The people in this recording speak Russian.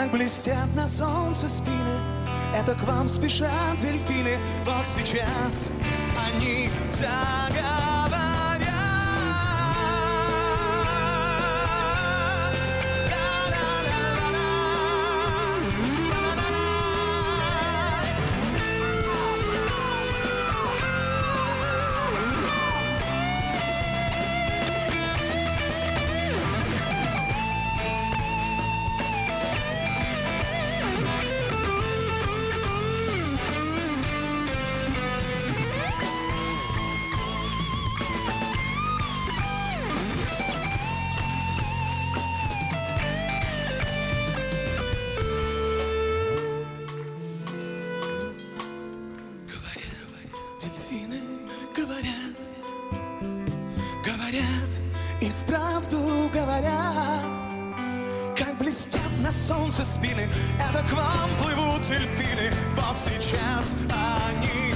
как блестят на солнце спины. Это к вам спешат дельфины. Вот сейчас они заговорят. Дельфины говорят, говорят и вправду говорят, как блестят на солнце спины. Это к вам плывут дельфины. Вот сейчас они